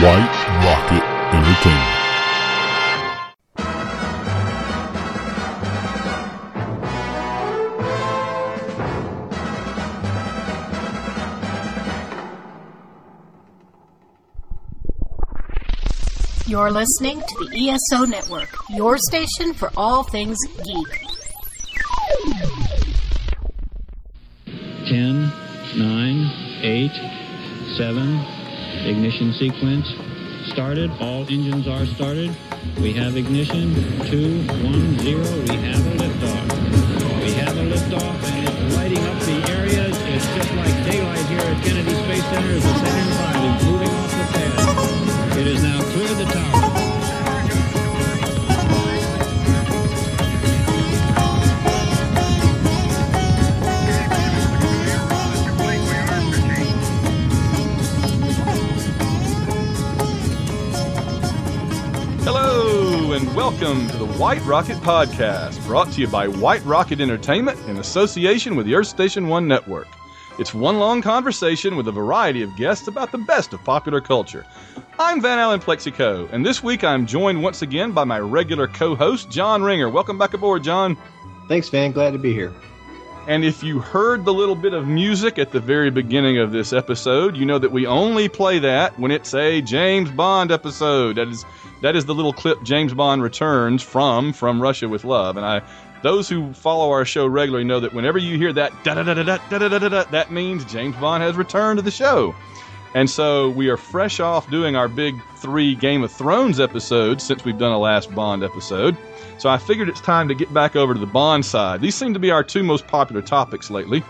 White Rocket Entertainment. You're listening to the ESO Network, your station for all things geek. 10, 9, 8, 7, ignition sequence started. All engines are started. We have ignition. 2, 1, 0. We have a liftoff. We have a liftoff, and it's lighting up the area. It's just like daylight here at Kennedy Space Center as the Saturn V is moving off the pad. It has now cleared the tower. Hello, and welcome to the White Rocket Podcast, brought to you by White Rocket Entertainment in association with the Earth Station One Network. It's one long conversation with a variety of guests about the best of popular culture. I'm Van Allen Plexico, and this week I'm joined once again by my regular co-host, John Ringer. Welcome back aboard, John. Thanks, Van. Glad to be here. And if you heard the little bit of music at the very beginning of this episode, you know that we only play that when it's a James Bond episode. That is the little clip James Bond returns from Russia with Love. And those who follow our show regularly know that whenever you hear that da-da-da-da-da-da-da-da-da, that means James Bond has returned to the show. And so we are fresh off doing our big 3 Game of Thrones episodes since we've done a last Bond episode. So I figured it's time to get back over to the Bond side. These seem to be our 2 most popular topics lately.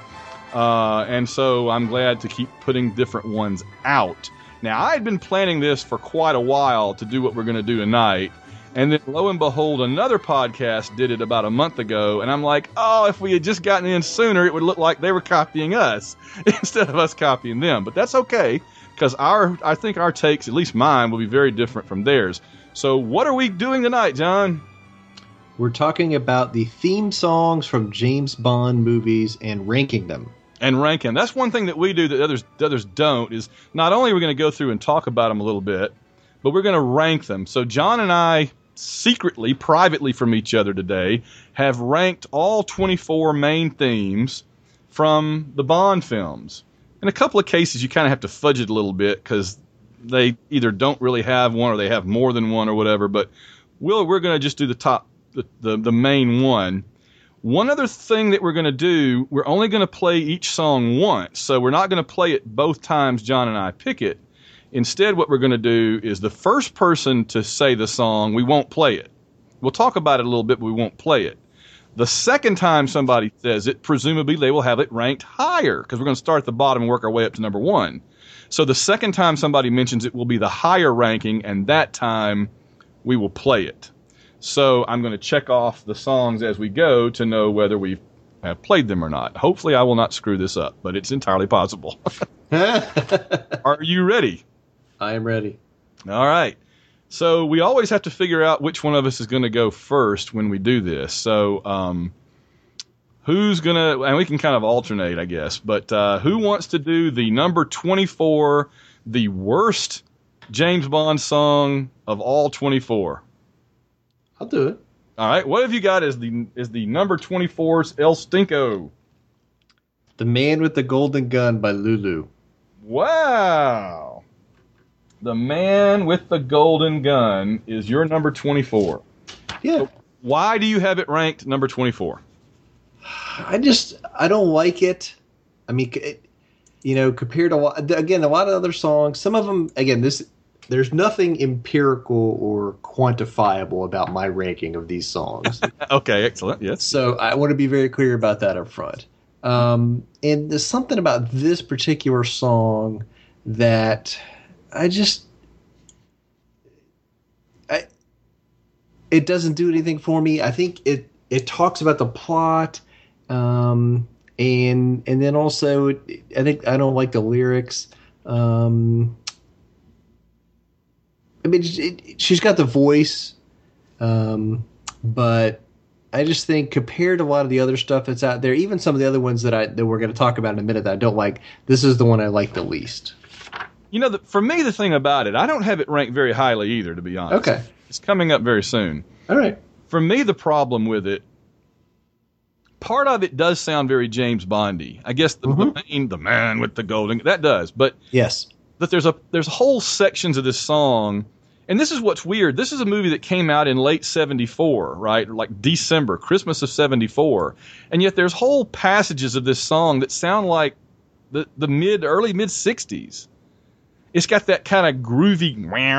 And so I'm glad to keep putting different ones out. Now, I had been planning this for quite a while to do what we're going to do tonight. And then, lo and behold, another podcast did it about a month ago. And I'm like, oh, if we had just gotten in sooner, it would look like they were copying us instead of us copying them. But that's okay, because I think our takes, at least mine, will be very different from theirs. So what are we doing tonight, John? We're talking about the theme songs from James Bond movies and ranking them. And ranking. That's one thing that we do that others don't, is not only are we going to go through and talk about them a little bit, but we're going to rank them. So John and I secretly, privately from each other today, have ranked all 24 main themes from the Bond films. In a couple of cases, you kind of have to fudge it a little bit because they either don't really have one or they have more than one or whatever. But we're going to just do the main one. One other thing that we're going to do, we're only going to play each song once. So we're not going to play it both times John and I pick it. Instead, what we're going to do is the first person to say the song, we won't play it. We'll talk about it a little bit, but we won't play it. The second time somebody says it, presumably they will have it ranked higher, because we're going to start at the bottom and work our way up to number 1. So the second time somebody mentions it will be the higher ranking, and that time we will play it. So I'm going to check off the songs as we go to know whether we have played them or not. Hopefully I will not screw this up, but it's entirely possible. Are you ready? I am ready. All right. So we always have to figure out which one of us is going to go first when we do this. So who's going to, and we can kind of alternate, I guess, but who wants to do the number 24, the worst James Bond song of all 24? I'll do it. All right. What have you got as the number 24's El Stinko? The Man with the Golden Gun by Lulu. Wow. The Man with the Golden Gun is your number 24. Yeah. So why do you have it ranked number 24? I don't like it. I mean, compared to, again, a lot of other songs, some of them, again, there's nothing empirical or quantifiable about my ranking of these songs. Okay, excellent. Yes. So I want to be very clear about that up front. And there's something about this particular song that it doesn't do anything for me. I think it talks about the plot, and then also I think I don't like the lyrics. I mean, she's got the voice, but I just think compared to a lot of the other stuff that's out there, even some of the other ones that we're going to talk about in a minute that I don't like, this is the one I like the least. You know, for me, the thing about it, I don't have it ranked very highly either, to be honest. Okay. It's coming up very soon. All right. For me, the problem with it, part of it does sound very James Bondy. I guess the man with the golden, that does. But yes, there's whole sections of this song, and this is what's weird. This is a movie that came out in late '74, right? Like December, Christmas of '74, and yet there's whole passages of this song that sound like the early mid '60s. It's got that kind of groovy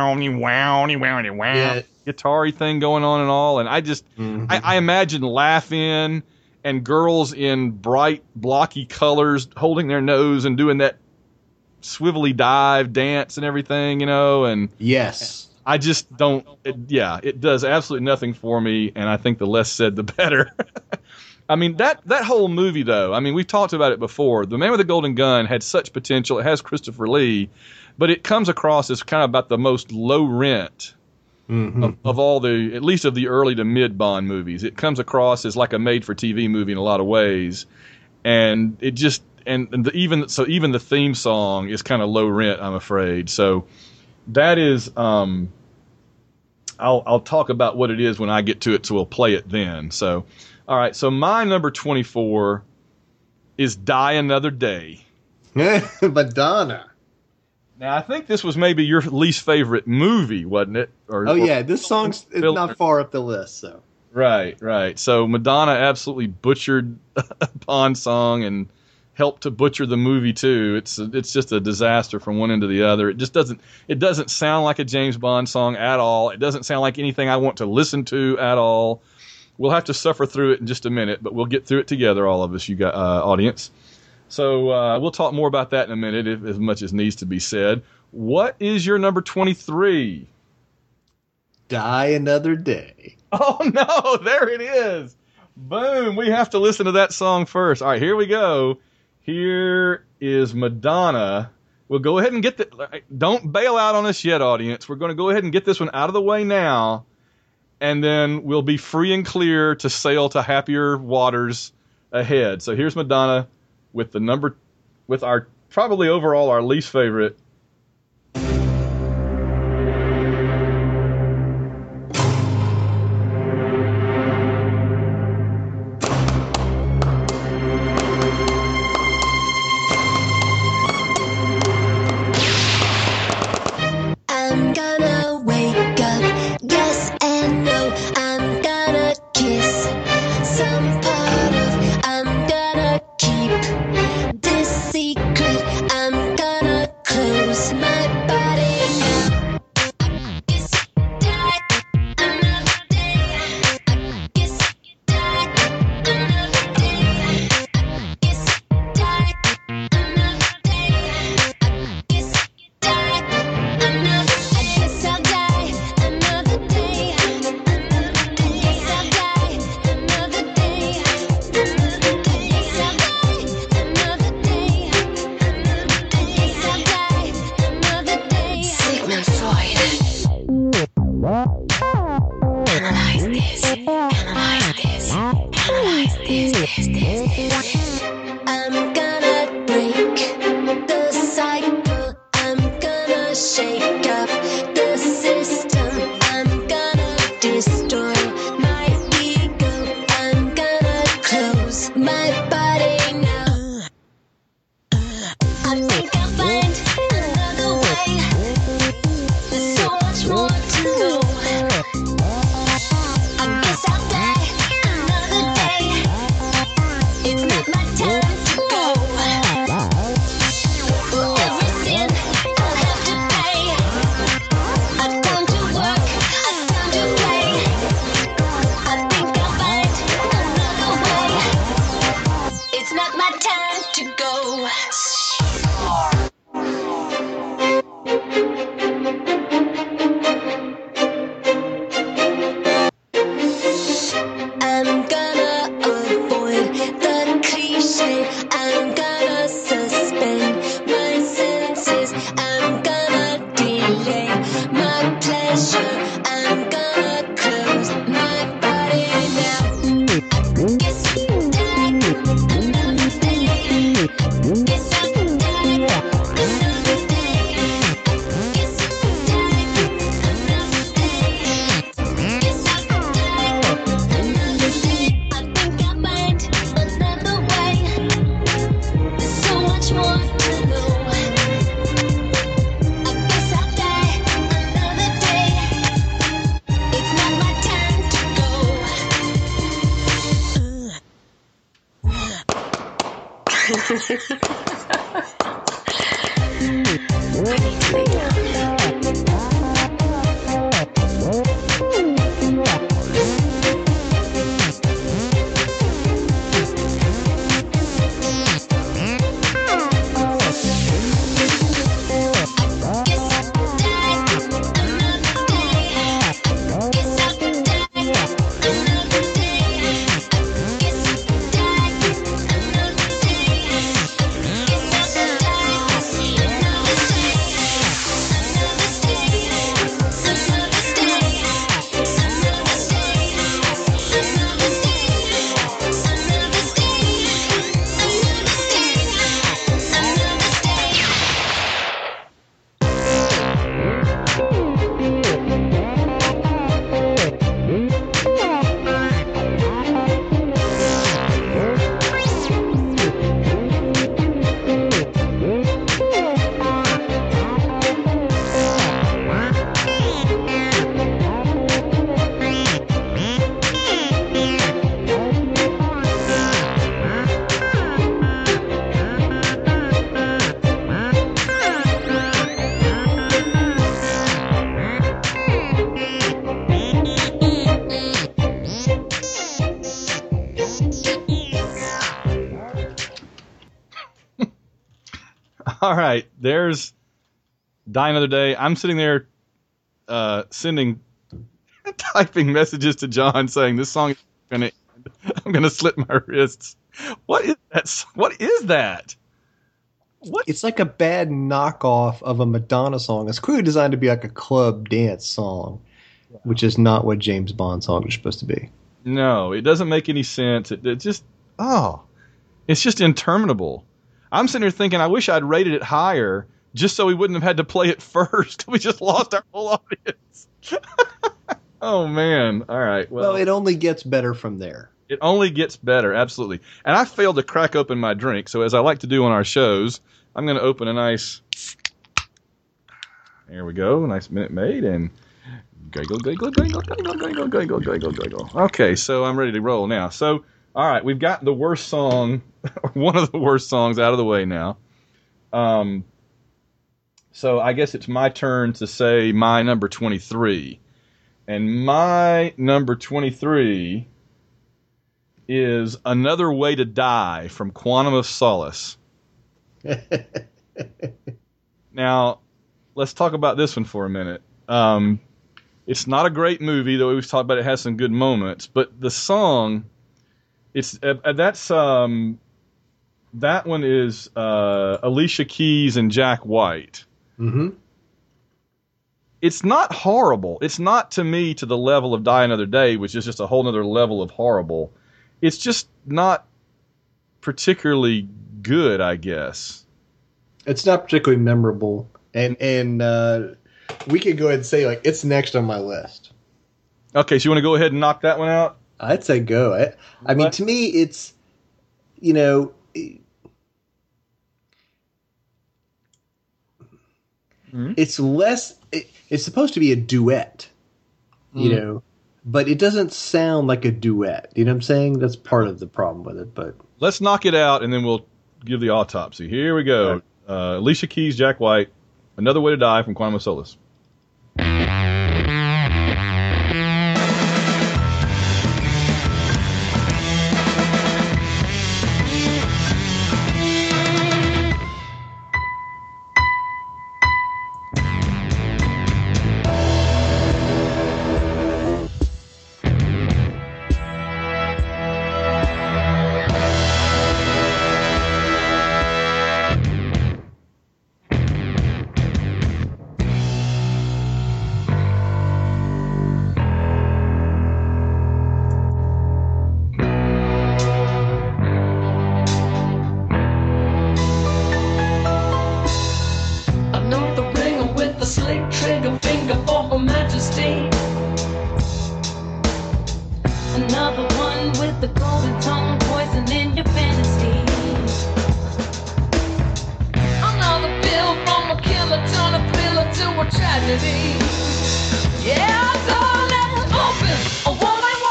guitar-y thing going on and all, and I just I imagine laughing and girls in bright blocky colors holding their nose and doing that swivelly dive dance and everything, you know, and yes, I just don't. It does absolutely nothing for me, and I think the less said, the better. I mean, that whole movie, though, I mean, we've talked about it before. The Man with the Golden Gun had such potential. It has Christopher Lee, but it comes across as kind of about the most low rent of all the, at least of the early to mid Bond movies. It comes across as like a made-for-TV movie in a lot of ways, and it just even the theme song is kind of low rent, I'm afraid. So that is, I'll talk about what it is when I get to it, so we'll play it then. So, all right. So my number 24 is "Die Another Day." Madonna. Now, I think this was maybe your least favorite movie, wasn't it? This song's not far up the list. So right. So Madonna absolutely butchered a Bond song and helped to butcher the movie too. It's just a disaster from one end to the other. It just doesn't sound like a James Bond song at all. It doesn't sound like anything I want to listen to at all. We'll have to suffer through it in just a minute, but we'll get through it together, all of us, you got audience. So we'll talk more about that in a minute, if as much as needs to be said. What is your number 23? "Die Another Day." Oh, no, there it is. Boom, we have to listen to that song first. All right, here we go. Here is Madonna. We'll go ahead and get don't bail out on us yet, audience. We're going to go ahead and get this one out of the way now, and then we'll be free and clear to sail to happier waters ahead. So here's Madonna with our probably overall our least favorite. I'm gonna wake up, yes and no. I'm gonna kiss some part of, I'm gonna keep this secret. I'm gonna close my body now. I guess die another day. I guess die another day. I guess die another day. I guess die another. I guess I'll die another day. I guess I'll die another day. I guess I'll die another day. I guess I'll die another day. Sigmund Freud. Analyze this. Analyze this. Analyze this. I'm gonna break the cycle. I'm gonna shake up the system. I'm gonna destroy my ego. I'm gonna close my body now. I think I'll find another way. There's so much more to know. I guess I'll die another day. It's not my time to go. For every sin I'll have to pay. All right, there's Die Another Day. I'm sitting there typing messages to John saying this song is going to end. I'm going to slit my wrists. What is that? What is that? What? It's like a bad knockoff of a Madonna song. It's clearly designed to be like a club dance song, which is not what James Bond songs are supposed to be. No, it doesn't make any sense. It just, it's just interminable. I'm sitting here thinking, I wish I'd rated it higher just so we wouldn't have had to play it first. We just lost our whole audience. Oh, man. All right. Well, it only gets better from there. It only gets better, absolutely. And I failed to crack open my drink, so as I like to do on our shows, I'm going to open a nice... There we go, nice Minute Maid, and... Giggle, giggle, giggle, giggle, giggle, giggle, giggle, giggle. Okay, so I'm ready to roll now. So, all right, we've got the worst song, or one of the worst songs out of the way now. So I guess it's my turn to say my number 23. And my number 23 is Another Way to Die from Quantum of Solace. Now, let's talk about this one for a minute. It's not a great movie, though we've talked about it has some good moments. But the song, that one is Alicia Keys and Jack White. Mm-hmm. It's not horrible. It's not, to me, to the level of Die Another Day, which is just a whole other level of horrible. It's just not particularly good, I guess. It's not particularly memorable. And we could go ahead and say, like, it's next on my list. Okay, so you want to go ahead and knock that one out? I'd say go. I mean, to me, it's, it's less... It's supposed to be a duet, but it doesn't sound like a duet. You know what I'm saying? That's part of the problem with it. But let's knock it out, and then we'll give the autopsy. Here we go. Right. Alicia Keys, Jack White, Another Way to Die from Quantum of Solace.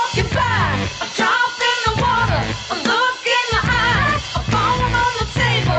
Table.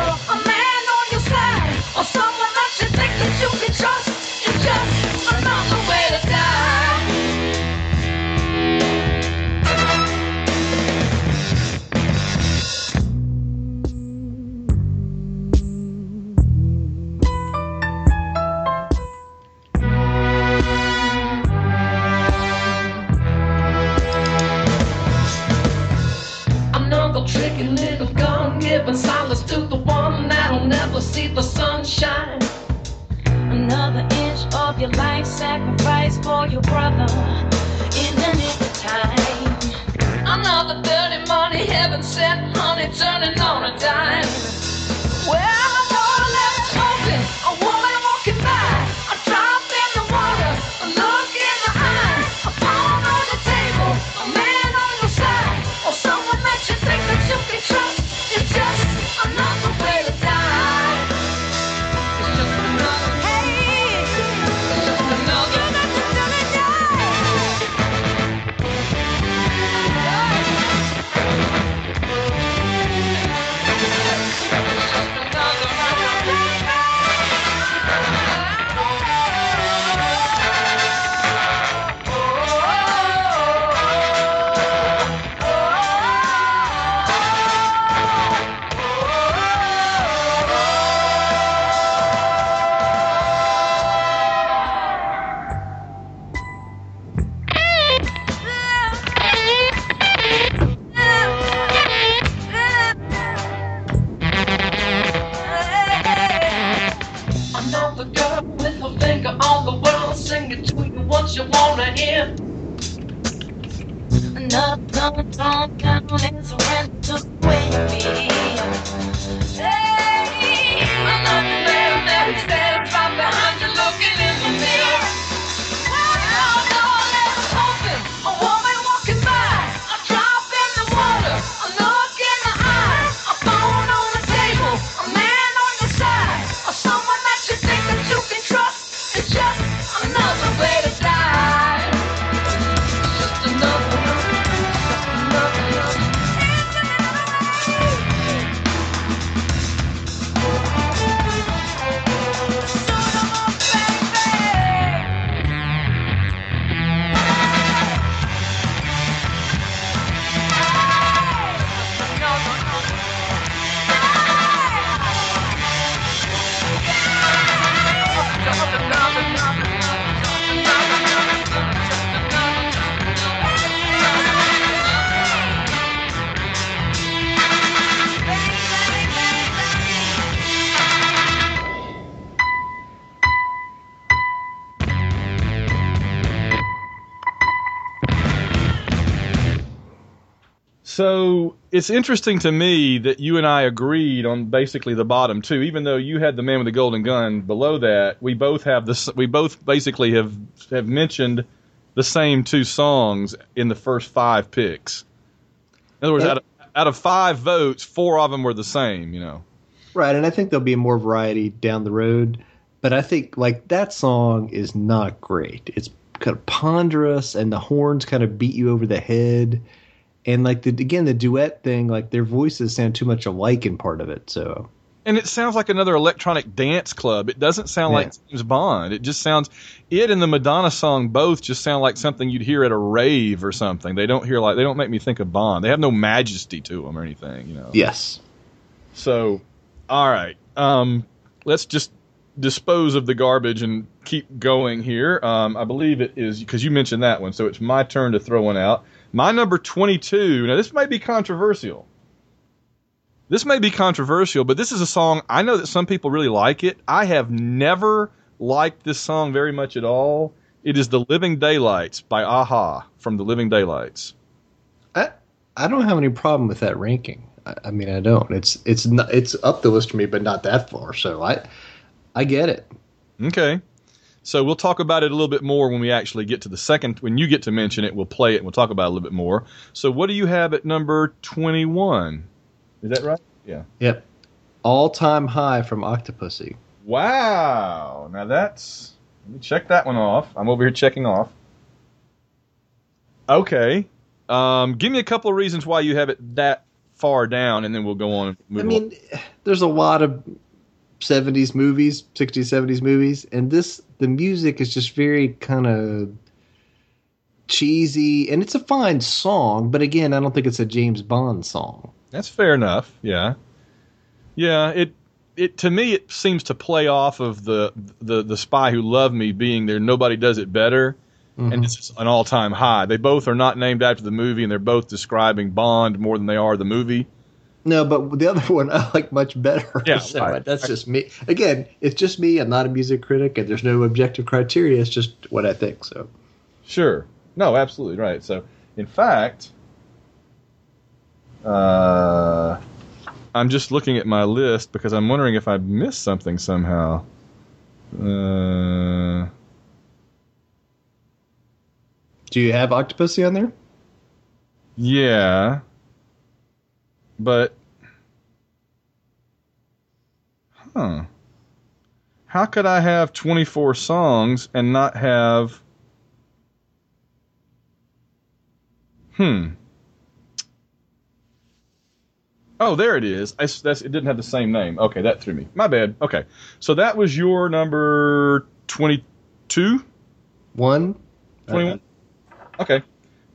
sacrifice for your brother in the nick of time. Another dirty money, heaven sent honey, turning on a dime. Well, I know I left smoking, a woman walking by. I drop in the water, a look in the eye, a phone on the table, a man on your side, or someone that you think that you can trust. It's just another way to die. It's just another, hey, it's just another, another girl with her finger on the world, singing to you what you wanna hear. Another song down and surrender to the way you feel. Hey, another man that stands right behind you looking in the mirror. Oh no, let's open, a woman walking by, a drop in the water, a look in the eye, a phone on the table, a man on your side, or someone that you think that you can trust. It's just another way to die. It's just another way. So it's interesting to me that you and I agreed on basically the bottom two, even though you had the Man with the Golden Gun below that. We both have this. We both basically have mentioned the same two songs in the first 5 picks. In other words, out of 5 votes, 4 of them were the same. You know, Right, and I think there'll be more variety down the road. But I think like that song is not great. It's kind of ponderous, and the horns kind of beat you over the head. And like the duet thing, like their voices sound too much alike in part of it. So, and it sounds like another electronic dance club. It doesn't sound like James Bond. It just sounds. It and the Madonna song both just sound like something you'd hear at a rave or something. They don't make me think of Bond. They have no majesty to them or anything. You know. yes. So, all right. Let's just dispose of the garbage and keep going here. I believe it is because you mentioned that one, so it's my turn to throw one out. My number 22, now this may be controversial. But this is a song, I know that some people really like it. I have never liked this song very much at all. It is The Living Daylights by A-ha from The Living Daylights. I don't have any problem with that ranking. I mean, I don't. It's up the list for me, but not that far. So I get it. Okay. So we'll talk about it a little bit more when we actually get to the second. When you get to mention it, we'll play it and we'll talk about it a little bit more. So what do you have at number 21? Is that right? Yeah. Yep. All Time High from Octopussy. Wow. Now that's... Let me check that one off. I'm over here checking off. Okay. Give me a couple of reasons why you have it that far down, and then we'll go on and move on. There's a lot of 70s movies, 60s, 70s movies, and the music is just very kind of cheesy, and it's a fine song, but again, I don't think it's a James Bond song. That's fair enough. Yeah. It to me it seems to play off of the Spy Who Loved Me being there. Nobody does it better, and it's an all-time high. They both are not named after the movie, and they're both describing Bond more than they are the movie. No, but the other one I like much better. Yeah, So right. that's just me. Again, it's just me. I'm not a music critic, and there's no objective criteria. It's just what I think. So Sure. No, absolutely right. So, in fact, I'm just looking at my list because I'm wondering if I missed something somehow. do you have Octopussy on there? Yeah. But, how could I have 24 songs and not have... Oh, there it is. It didn't have the same name. Okay, that threw me. My bad. Okay. So that was your number 22? 1? 21? Okay.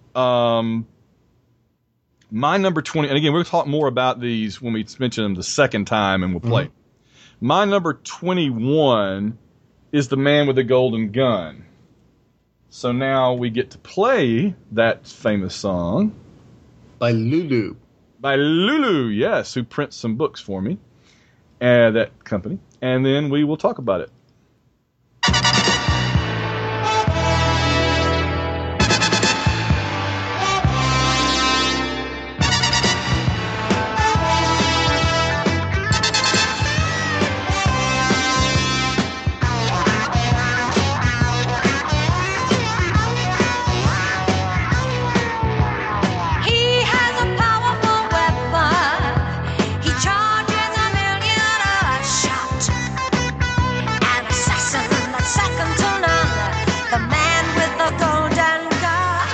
My number 20, and again, we'll talk more about these when we mention them the second time and we'll play. My number 21 is The Man with the Golden Gun. So now we get to play that famous song. By Lulu. By Lulu, yes, who prints some books for me. That company. And then we will talk about it. He has a powerful weapon. He charges 1,000,000 a shot. An assassin that's second to none. The man with the golden gun.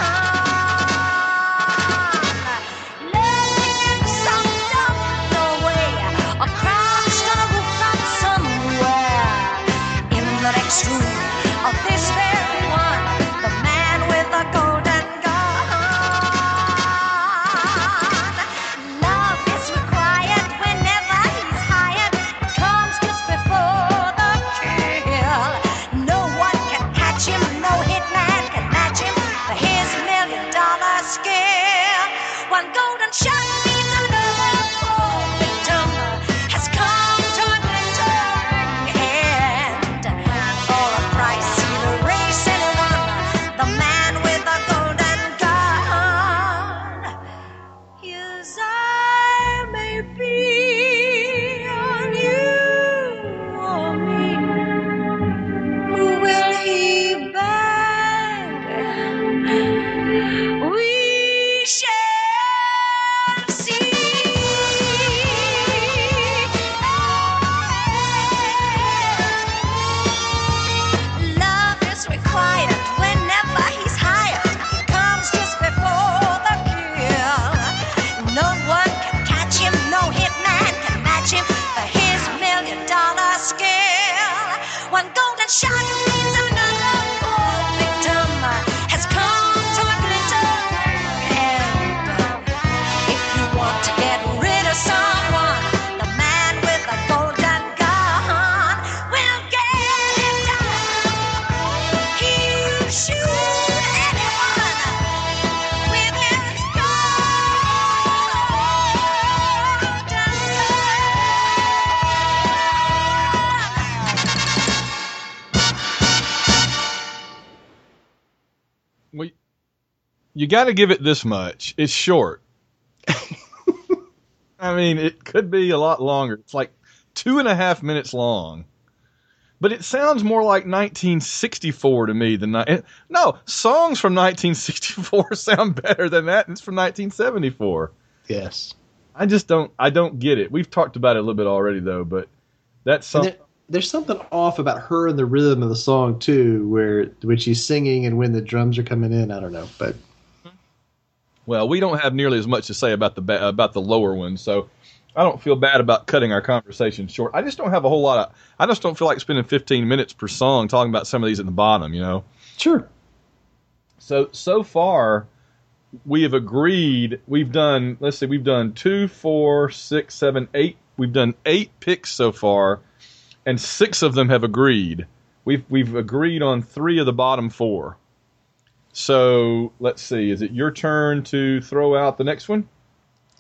Living sucked up the way. A crowd's gonna roof from somewhere. In the next room of this very one. The man with the golden gun. Love is required whenever he's hired. Comes just before the kill. No one can catch him, no hitman can match him for his $1,000,000 skill. One golden shot means another poor victim has come to a glittering end. For a price, either race anyone. The man with the golden gun. His eye may be on you or me. Who will he bang? We shall see. Love is required whenever he's hired. He comes just before the kill. No one can catch him, no hitman can match him for his $1,000,000 skill. One golden shot means another poor victim has come to a glittering end. If you want to get rid of someone, the man with the golden gun will get it done. He'll shoot anyone with his golden gun. Well, you got to give it this much. It's short. I mean, it could be a lot longer. It's like 2.5 minutes long. But it sounds more like 1964 to me than no, songs from 1964 sound better than that. It's from 1974. Yes. I don't get it. We've talked about it a little bit already though, but that's And something. there's something off about her and the rhythm of the song too, where when she's singing and when the drums are coming in. I don't know, but Well, we don't have nearly as much to say about the lower ones, so I don't feel bad about cutting our conversation short. I just don't have a whole lot of. I just don't feel like spending 15 minutes per song talking about some of these at the bottom, you know. sure. So far, we have agreed. We've done. Let's see. We've done 2, 4, 6, 7, 8. We've done 8 picks so far, and 6 of them have agreed. We've agreed on 3 of the bottom 4. So let's see. Is it your turn to throw out the next one?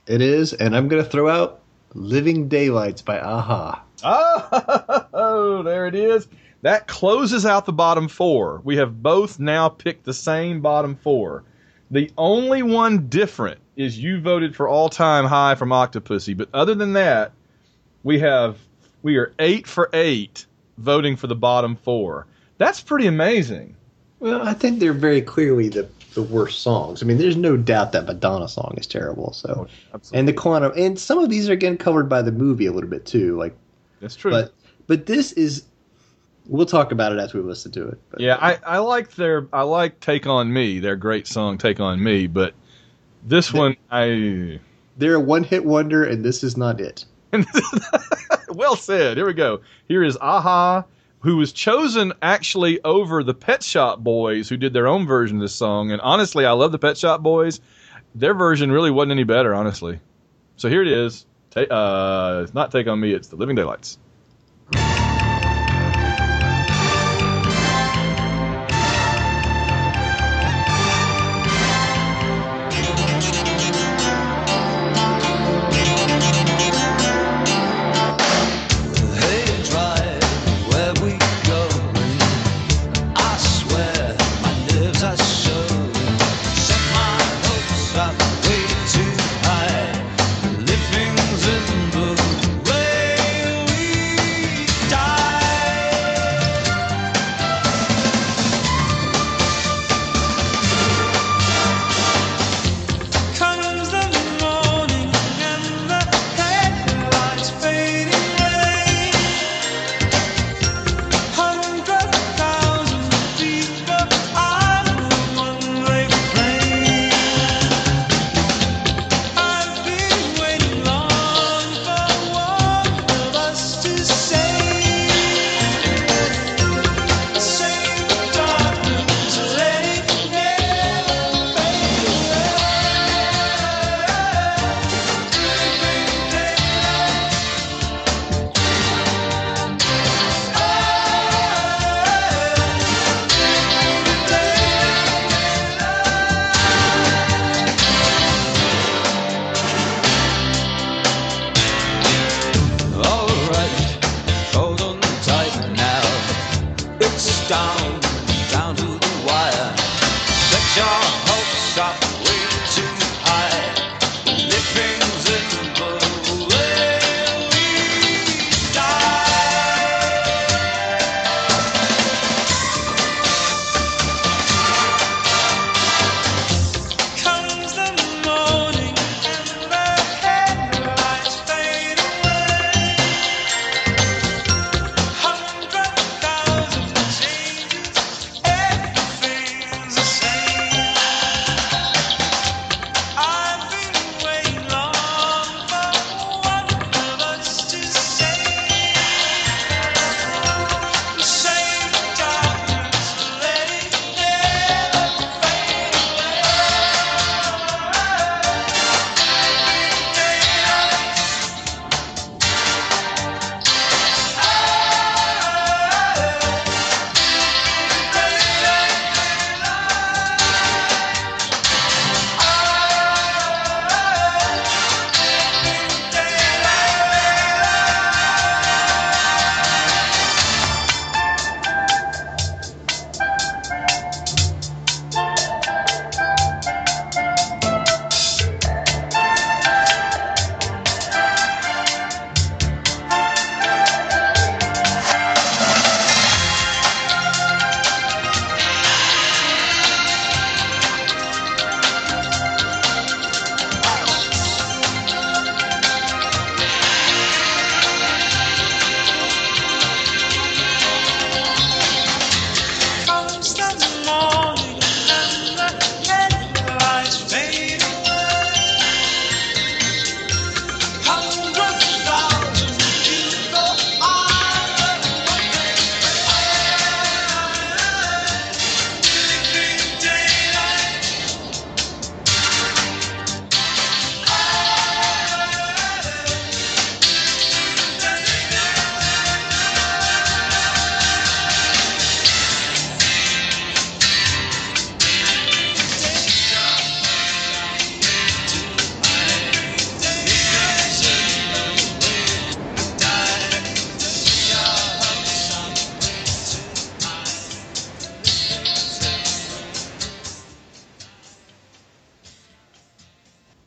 It is, and I'm going to throw out Living Daylights by Aha. Oh, there it is. That closes out the bottom four. We have both now picked the same bottom four. The only one different is you voted for All Time High from Octopussy, but other than that, we are 8 for 8 voting for the bottom four. That's pretty amazing. Well, I think they're very clearly the worst songs. I mean, there's no doubt that Madonna song is terrible. So, Absolutely. and the Quantum, and some of these are again covered by the movie a little bit too. Like, That's true. But this is. We'll talk about it as we listen to it. But. Yeah, I like Take On Me, their great song Take On Me, but this one they're a one-hit wonder, and this is not it. Well said. Here we go. Here is Aha, who was chosen actually over the Pet Shop Boys, who did their own version of this song. And honestly, I love the Pet Shop Boys. Their version really wasn't any better, honestly. So here it is. It's not Take On Me, it's The Living Daylights.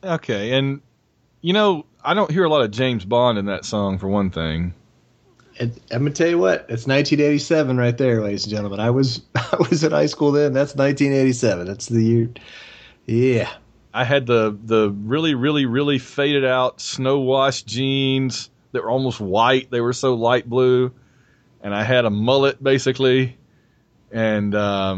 Okay, and you know, I don't hear a lot of James Bond in that song for one thing. I'm gonna tell you what, it's 1987 right there, ladies and gentlemen. I was in high school then. That's 1987. That's the year. Yeah. I had the really, really, really faded out snow wash jeans that were almost white. They were so light blue, and I had a mullet basically, and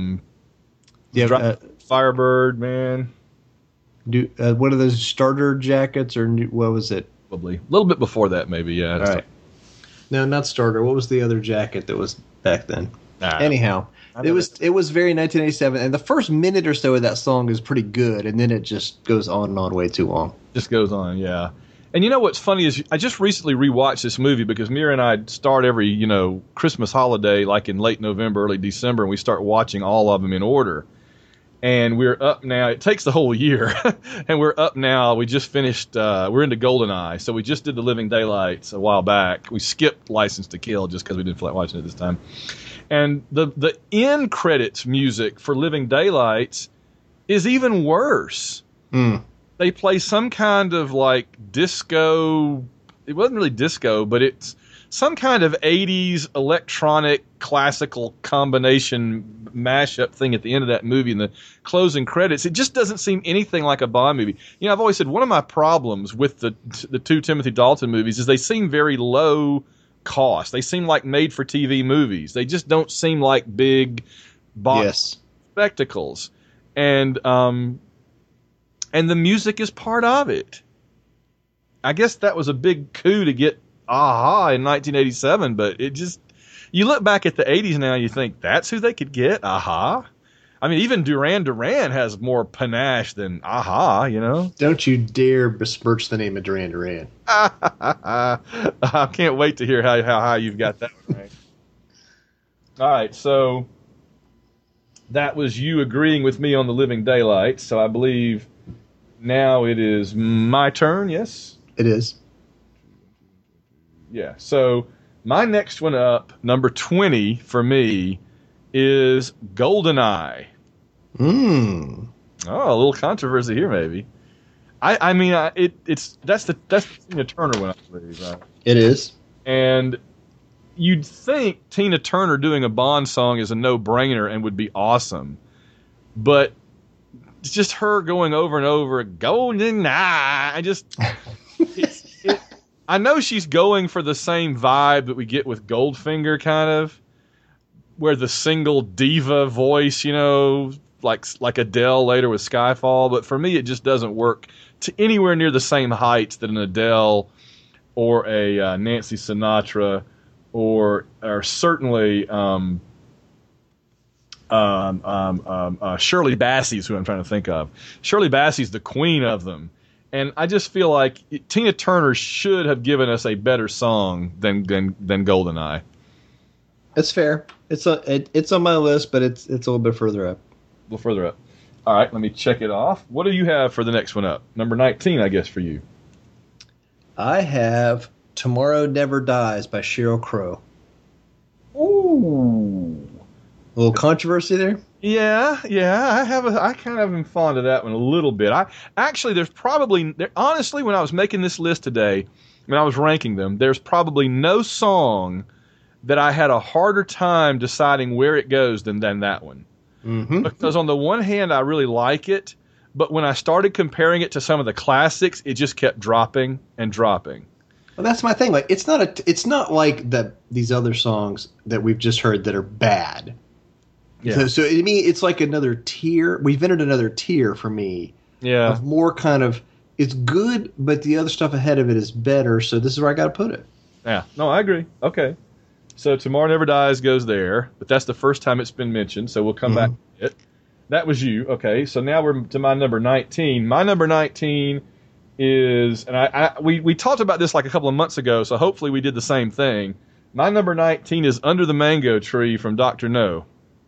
Firebird, man. What are those starter jackets or what was it? Probably a little bit before that, maybe. Yeah. All right. No, not starter. What was the other jacket that was back then? Anyhow, it was very 1987, and the first minute or so of that song is pretty good, and then it just goes on and on way too long. Just goes on, yeah. And you know what's funny is I just recently rewatched this movie because Mira and I start every Christmas holiday like in late November, early December, and we start watching all of them in order. And we're up now. It takes the whole year, and we're up now. We just finished. We're into GoldenEye, so we just did The Living Daylights a while back. We skipped License to Kill just because we didn't feel like watching it this time. And the end credits music for Living Daylights is even worse. They play some kind of like disco. It wasn't really disco, but it's some kind of 80s electronic classical combination mashup thing at the end of that movie in the closing credits. It just doesn't seem anything like a Bond movie. I've always said one of my problems with the two Timothy Dalton movies is they seem very low cost. They seem like made for TV movies. They just don't seem like big box spectacles. And the music is part of it. I guess that was a big coup to get Aha in 1987, but it just, you look back at the 80s now, you think that's who they could get, Aha. I mean, even Duran Duran has more panache than Aha, Don't you dare besmirch the name of Duran Duran. I can't wait to hear how high you've got that one right. All right, so that was you agreeing with me on The Living Daylights, so I believe now it is my turn, yes? It is. Yeah, so my next one up, number 20 for me, is GoldenEye. Oh, a little controversy here, maybe. I mean, that's the Tina Turner one, I believe. Right? It is. And you'd think Tina Turner doing a Bond song is a no-brainer and would be awesome, but it's just her going over and over, GoldenEye. I know she's going for the same vibe that we get with Goldfinger, kind of, where the single diva voice, like Adele later with Skyfall. But for me, it just doesn't work to anywhere near the same heights that an Adele or a Nancy Sinatra or certainly Shirley Bassey's who I'm trying to think of. Shirley Bassey's the queen of them. And I just feel like Tina Turner should have given us a better song than GoldenEye. That's fair. It's on my list, but it's a little bit further up. A little further up. All right, let me check it off. What do you have for the next one up? Number 19, I guess, for you. I have Tomorrow Never Dies by Sheryl Crow. Ooh. A little controversy there? Yeah. I kind of am fond of that one a little bit. Honestly, when I was making this list today, when I was ranking them, there's probably no song that I had a harder time deciding where it goes than that one. Mm-hmm. Because on the one hand, I really like it, but when I started comparing it to some of the classics, it just kept dropping and dropping. Well, that's my thing. Like, it's not like these other songs that we've just heard that are bad. Yeah. So I mean, it's like another tier. We've entered another tier for me. Yeah. Of more kind of, it's good, but the other stuff ahead of it is better. So this is where I got to put it. Yeah. No, I agree. Okay. So Tomorrow Never Dies goes there, but that's the first time it's been mentioned. So we'll come back to it. That was you. Okay. So now we're to my number 19. My number 19 is, and we talked about this like a couple of months ago. So hopefully we did the same thing. My number 19 is Under the Mango Tree from Dr. No.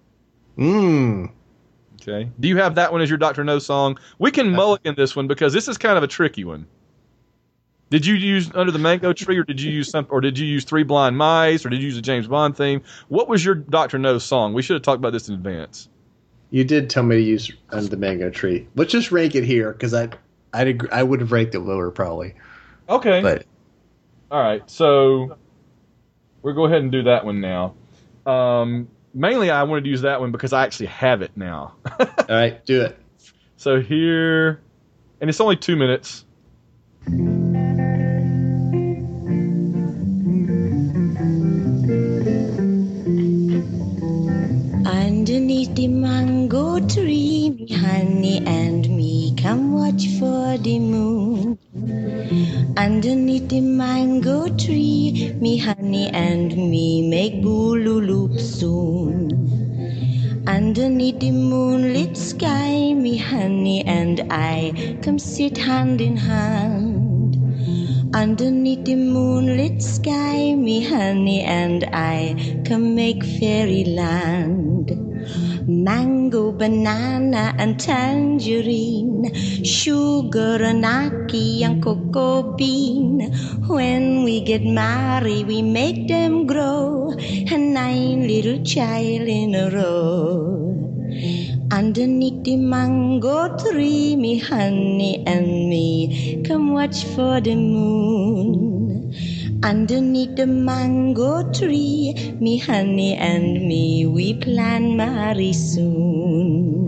Okay. Do you have that one as your Dr. No song? We can mulligan this one because this is kind of a tricky one. Did you use Under the Mango Tree, or did you use Three Blind Mice, or did you use a James Bond theme? What was your Dr. No song? We should have talked about this in advance. You did tell me to use Under the Mango Tree. Let's just rank it here because I'd agree. I would have ranked it lower probably. Okay. But all right, so we'll go ahead and do that one now. Mainly, I wanted to use that one because I actually have it now. all right, do it. So here, and it's only 2 minutes. Underneath the mango tree, me honey and me come watch for the moon. Underneath the mango tree, me honey and me make boolooloop soon. Underneath the moonlit sky, me honey and I come sit hand in hand. Underneath the moonlit sky, me honey and I come make fairyland. Mango, banana and tangerine, sugar and ackee and cocoa bean. When we get married, we make them grow, and 9 little child in a row. Underneath the mango tree, me honey and me come watch for the moon. Underneath the mango tree, me honey and me, we plan marry soon.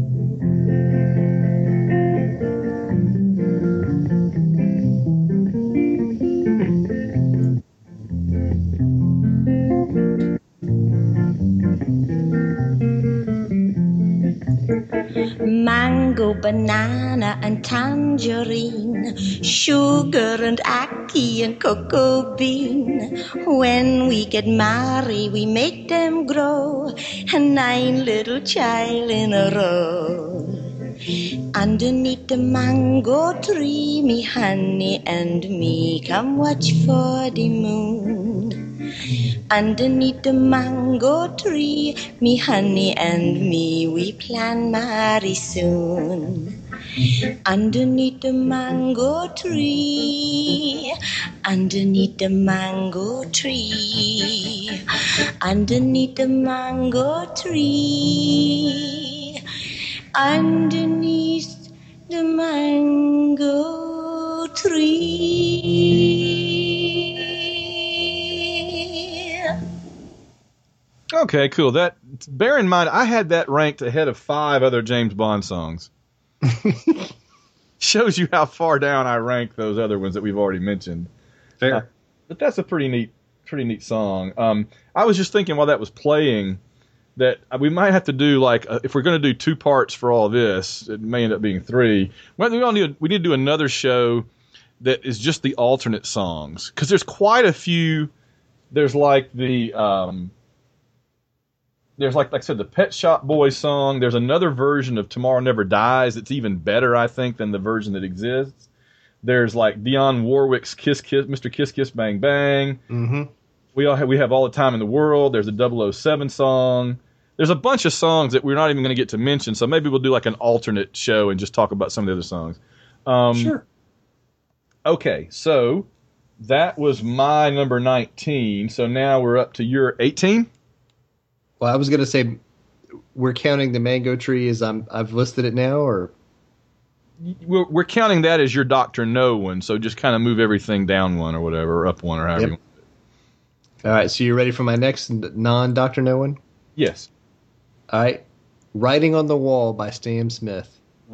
Mango, banana and tangerine, sugar and ackee and cocoa bean. When we get married, we make them grow, and 9 little child in a row. Underneath the mango tree, me honey and me come watch for the moon. Underneath the mango tree, me honey and me, we plan marry soon. Underneath the mango tree, underneath the mango tree, underneath the mango tree, underneath the mango tree. Okay, cool. That, bear in mind, I had that ranked ahead of 5 other James Bond songs. Shows you how far down I rank those other ones that we've already mentioned. Fair. But that's a pretty neat song. I was just thinking while that was playing that we might have to do, like, if we're going to do 2 parts for all this, it may end up being 3. We need to do another show that is just the alternate songs, because there's quite a few. There's like there's like I said, the Pet Shop Boys song. There's another version of Tomorrow Never Dies that's even better, I think, than the version that exists. There's like Dionne Warwick's Kiss Kiss, Mr. Kiss Kiss Bang Bang. Mm-hmm. We have All the Time in the World. There's a 007 song. There's a bunch of songs that we're not even going to get to mention, so maybe we'll do like an alternate show and just talk about some of the other songs. Sure. Okay, so that was my number 19. So now we're up to your 18. Well, I was going to say, we're counting the mango tree as I've listed it now, or we're counting that as your Dr. No one. So just kind of move everything down one or whatever, or up one or however you want to do it. All right. So you ready for my next non-Dr. No one? Yes. All right. Writing on the Wall by Sam Smith.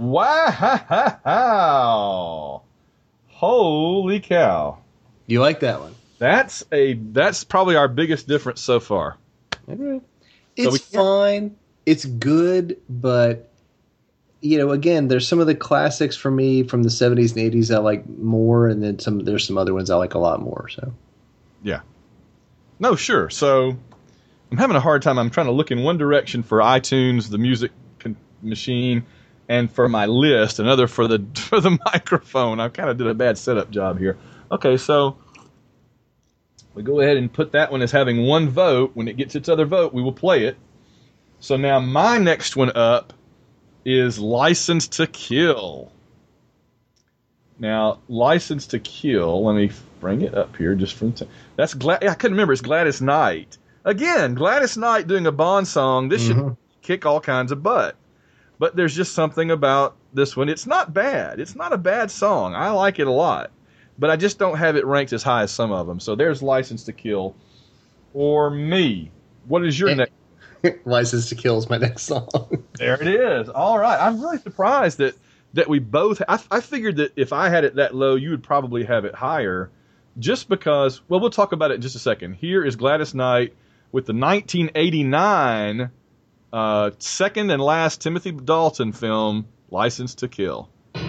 Wow! Holy cow! You like that one? That's probably our biggest difference so far. Okay. It's fine. It's good, but again, there's some of the classics for me from the 70s and 80s I like more, and then there's some other ones I like a lot more. So, yeah. No, sure. So, I'm having a hard time. I'm trying to look in one direction for iTunes, the music machine, and for my list, another for the microphone. I kind of did a bad setup job here. Okay, so we go ahead and put that one as having one vote. When it gets its other vote, we will play it. So now my next one up is License to Kill. Now, License to Kill, let me bring it up here just from that's I couldn't remember. It's Gladys Knight. Again, Gladys Knight doing a Bond song. This should kick all kinds of butt. But there's just something about this one. It's not bad. It's not a bad song. I like it a lot. But I just don't have it ranked as high as some of them. So there's License to Kill for me. What is your next? License to Kill is my next song. There it is. All right. I'm really surprised that we both... I figured that if I had it that low, you would probably have it higher. Just because... Well, we'll talk about it in just a second. Here is Gladys Knight with the 1989... second and last Timothy Dalton film, License to Kill.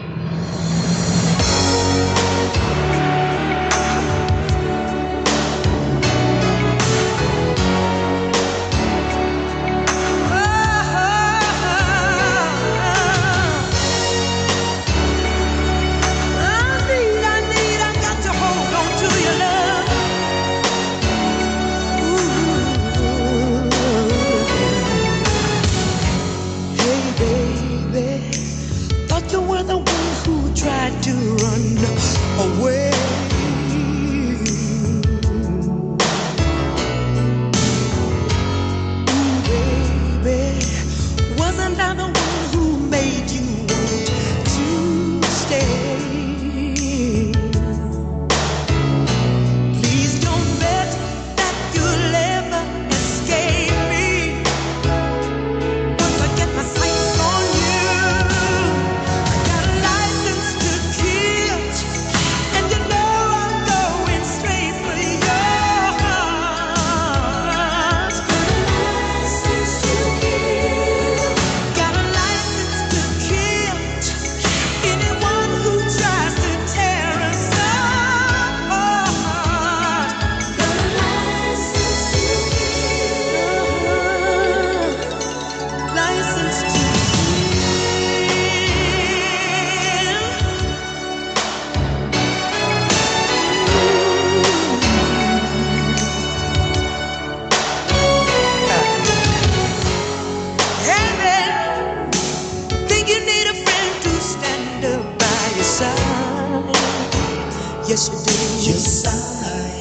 Yes, you do. Yes, I.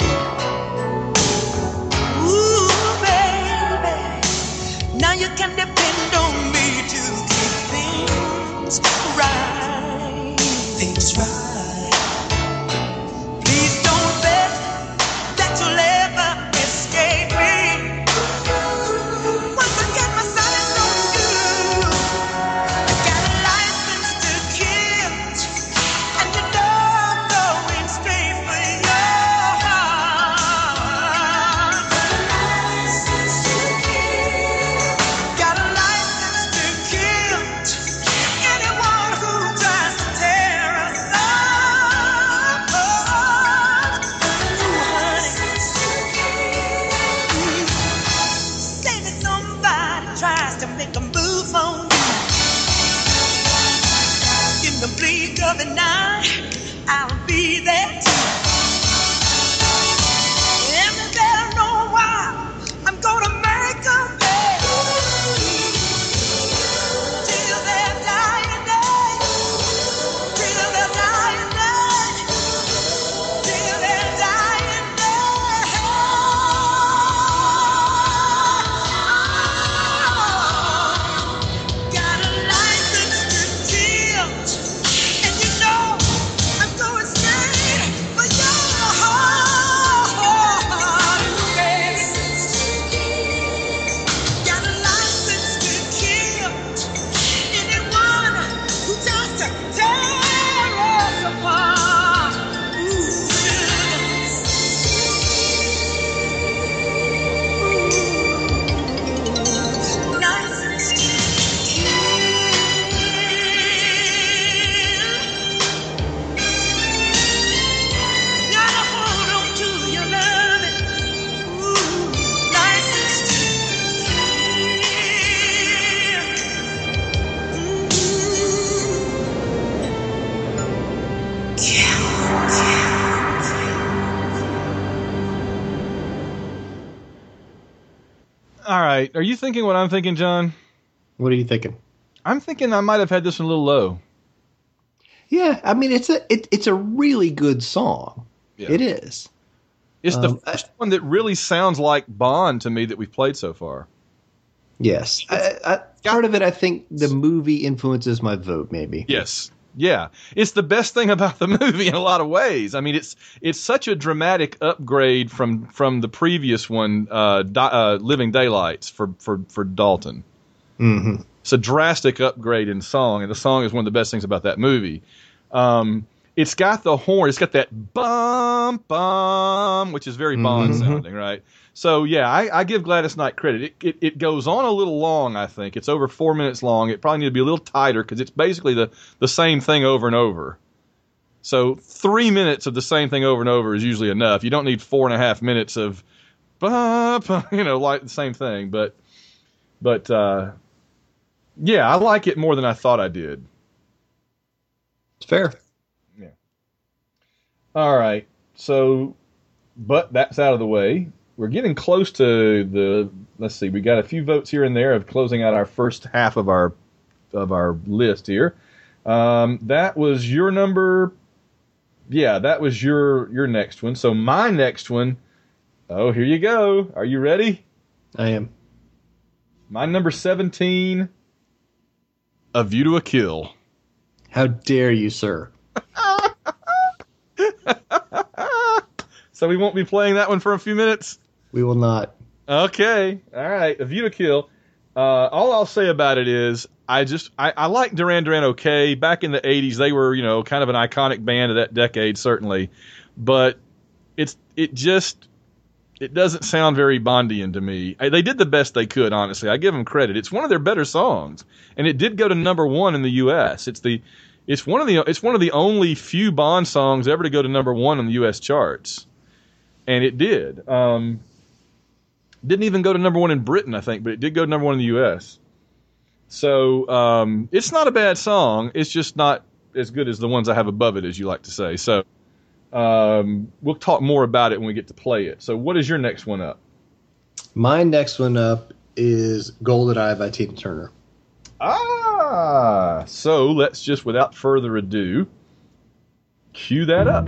Ooh, baby. Now you can depend on me to keep things right. Things right. Please don't bet that you'll ever escape me. Once I get my sights on you, I got a license to kill, and you know I'm going straight for your heart. Got a license to kill anyone who tries to tear us apart. Say that somebody tries to make a move on you in the blink of an eye, I'll be there too. And they better know why I'm gonna make them pay till their dying day, till their dying day, till their dying day. Got a license to kill, and you know I'm going straight for your heart, baby. Got a license to kill anyone who tries to tear us apart. License to gotta hold on to your loving. Ooh, license to All right. Are you thinking what I'm thinking, John? What are you thinking? I'm thinking I might have had this one a little low. Yeah, I mean it's a really good song. Yeah. It is. It's the first one that really sounds like Bond to me that we've played so far. Yes. Part of it, I think the movie influences my vote, maybe. Yes. Yeah. It's the best thing about the movie in a lot of ways. I mean, it's such a dramatic upgrade from the previous one, Living Daylights for Dalton. Mm-hmm. It's a drastic upgrade in song, and the song is one of the best things about that movie. It's got the horn. It's got that bum, bum, which is very Bond sounding, right? So, yeah, I give Gladys Knight credit. It goes on a little long, I think. It's over 4 minutes long. It probably need to be a little tighter because it's basically the same thing over and over. So 3 minutes of the same thing over and over is usually enough. You don't need 4.5 minutes of, like the same thing. But yeah, I like it more than I thought I did. It's fair. Yeah. All right. So, but that's out of the way. We're getting close to let's see, we got a few votes here and there of closing out our first half of our list here. That was your number. Yeah, that was your next one. So my next one, here you go. Are you ready? I am. My number 17, A View to a Kill. How dare you, sir? So we won't be playing that one for a few minutes? We will not. Okay. All right. A View to Kill. All I'll say about it is I like Duran Duran okay. Back in the 80s, they were, kind of an iconic band of that decade, certainly. But it doesn't sound very Bondian to me. They did the best they could, honestly. I give them credit. It's one of their better songs, and it did go to number 1 in the U.S. It's one of the only few Bond songs ever to go to number 1 in the U.S. charts, and it did. Didn't even go to number 1 in Britain, I think, but it did go to number 1 in the U.S. So it's not a bad song. It's just not as good as the ones I have above it, as you like to say. So. We'll talk more about it when we get to play it. So what is your next one up? My next one up is GoldenEye by Tina Turner. So let's just, without further ado, cue that up.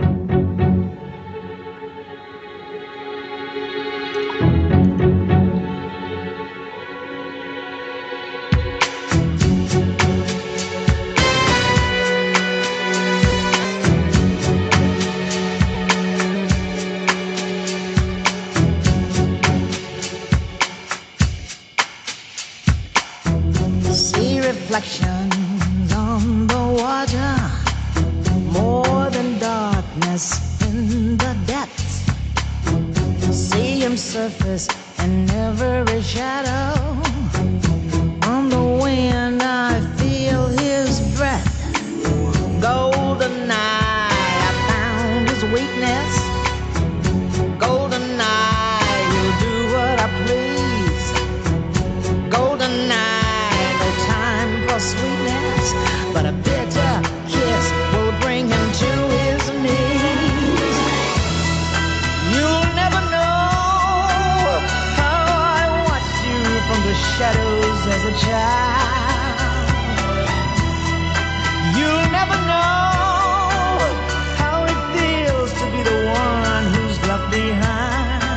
Reflections on the water, more than darkness in the depths. See him surface in every shadow. On the wind I feel his breath. GoldenEye, I found his weakness. GoldenEye, he'll do what I please. GoldenEye, sweetness, but a bitter kiss will bring him to his knees. You'll never know how I watched you from the shadows as a child. You'll never know how it feels to be the one who's left behind.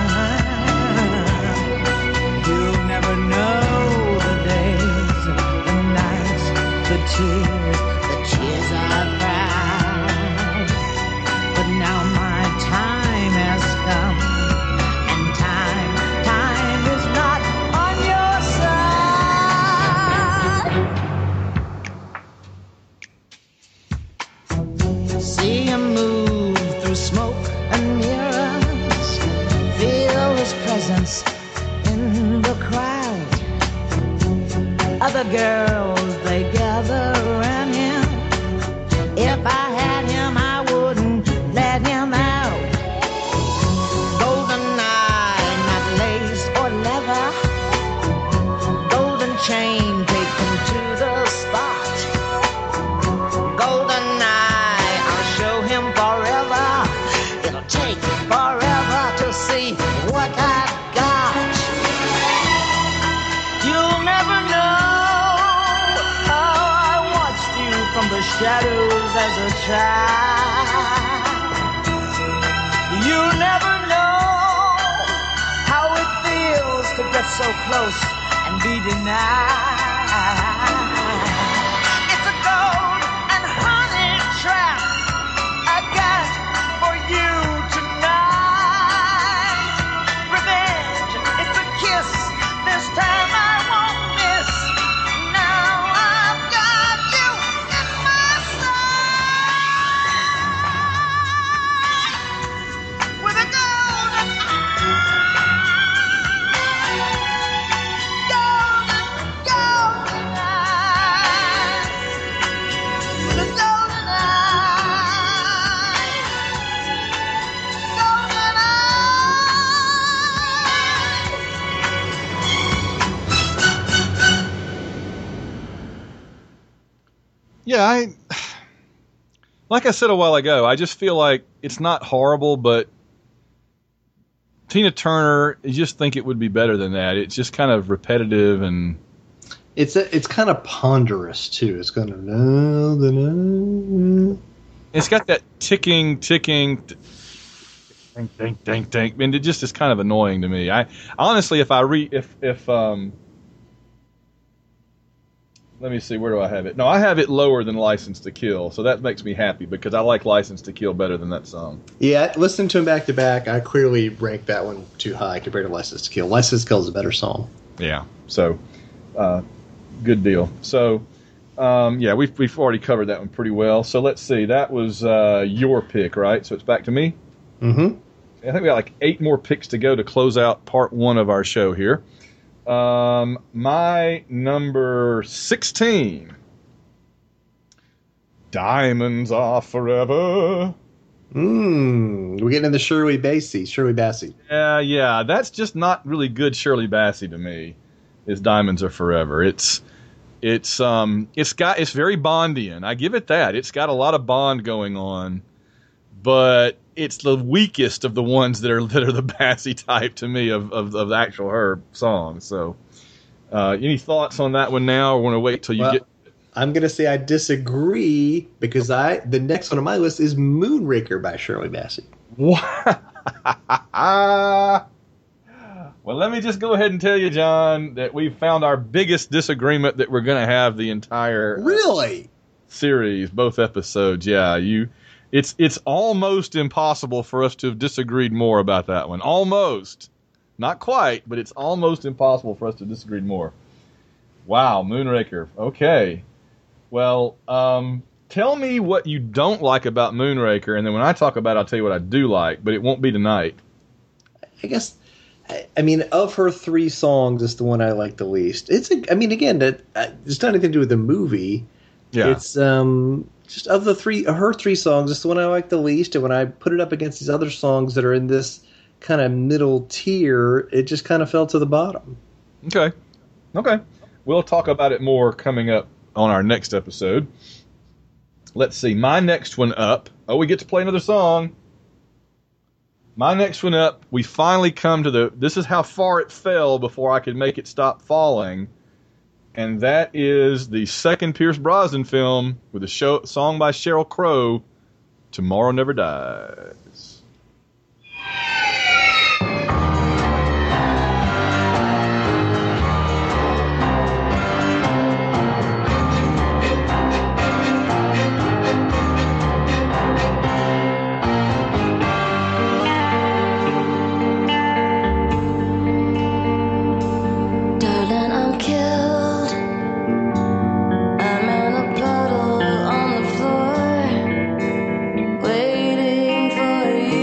You'll never know the days, the tears I've cried. But now my time has come, and time is not on your side. See him move through smoke and mirrors, feel his presence in the crowd. Other girls, they gather around him. If I had him, I wouldn't let him out. GoldenEye, not lace or leather. Golden chain, take him to the spot. GoldenEye, I'll show him forever. It'll take forever to see what I've got. You'll never know from the shadows as a child. You never know how it feels to get so close and be denied. It's a gold and honey trap I got for you tonight. Revenge, it's a kiss. This time I won't miss. Now I've got you in my sight with a golden Yeah, like I said a while ago, I just feel like it's not horrible, but Tina Turner, you just think it would be better than that. It's just kind of repetitive and It's kind of ponderous too. It's kind of it's got that ticking, ding, and it just is kind of annoying to me. I honestly, if let me see, where do I have it? No, I have it lower than License to Kill, so that makes me happy because I like License to Kill better than that song. Yeah, listening to them back to back, I clearly rank that one too high compared to License to Kill. License to Kill is a better song. Yeah, so good deal. So yeah, we've already covered that one pretty well. So let's see, that was your pick, right? So it's back to me. Mm-hmm. I think we got like 8 more picks to go to close out part 1 of our show here. My number 16. Diamonds Are Forever. We're getting into Shirley Bassey. Yeah, that's just not really good Shirley Bassey to me. Is Diamonds Are Forever. It's very Bondian. I give it that. It's got a lot of Bond going on, but it's the weakest of the ones that are the Bassey type to me of the actual her songs. So, any thoughts on that one now, or want to wait till you get? I'm gonna say I disagree because the next one on my list is Moonraker by Shirley Bassey. What? Well, let me just go ahead and tell you, John, that we found our biggest disagreement that we're going to have the entire series, both episodes. Yeah, it's almost impossible for us to have disagreed more about that one. Almost. Not quite, but it's almost impossible for us to disagree more. Wow, Moonraker. Okay. Well, tell me what you don't like about Moonraker, and then when I talk about it, I'll tell you what I do like, but it won't be tonight. I guess, I mean, of her 3 songs, it's the one I like the least. It's not anything to do with the movie. Yeah. It's just of her 3 songs, it's the one I like the least, and when I put it up against these other songs that are in this kind of middle tier, it just kind of fell to the bottom. Okay. We'll talk about it more coming up on our next episode. Let's see. My next one up. Oh, we get to play another song. My next one up, we finally come to this is how far it fell before I could make it stop falling. And that is the second Pierce Brosnan film with a song by Sheryl Crow, Tomorrow Never Dies. Waiting for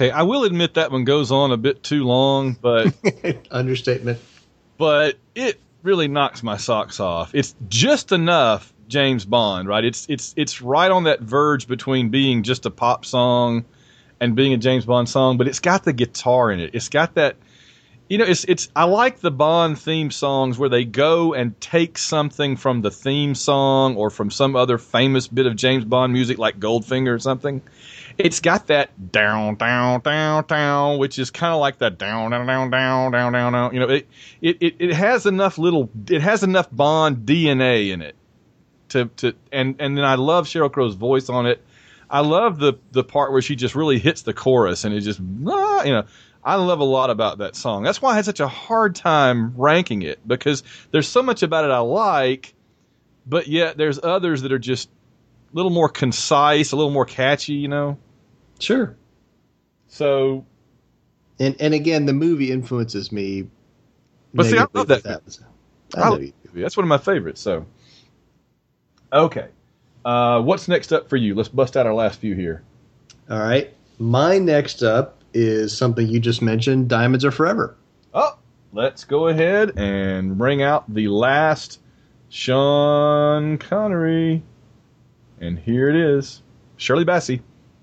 Okay, I will admit that one goes on a bit too long, but Understatement. but it really knocks my socks off. It's just enough James Bond, right? It's right on that verge between being just a pop song and being a James Bond song, but it's got the guitar in it. It's got that, it's I like the Bond theme songs where they go and take something from the theme song or from some other famous bit of James Bond music like Goldfinger or something. It's got that down, down, down, down, which is kind of like that down, down, down, down, down, down, down. It has enough Bond DNA in it and then I love Sheryl Crow's voice on it. I love the part where she just really hits the chorus and it just, I love a lot about that song. That's why I had such a hard time ranking it, because there's so much about it I like, but yet there's others that are just a little more concise, a little more catchy, Sure. So, and again, the movie influences me. But see, I love that. I know you do. That's one of my favorites. So, okay, what's next up for you? Let's bust out our last few here. All right, my next up is something you just mentioned. Diamonds Are Forever. Oh, let's go ahead and bring out the last Sean Connery, and here it is, Shirley Bassey.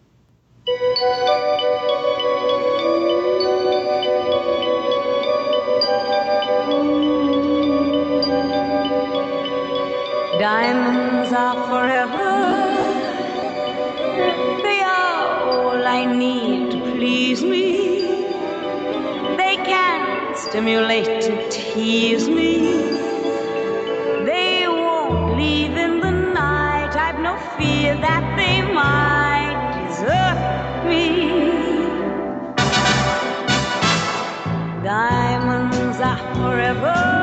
Diamonds are forever. They are all I need to please me. They can stimulate and tease me. They won't leave in the night. I've no fear that they might desert me. Diamonds are forever.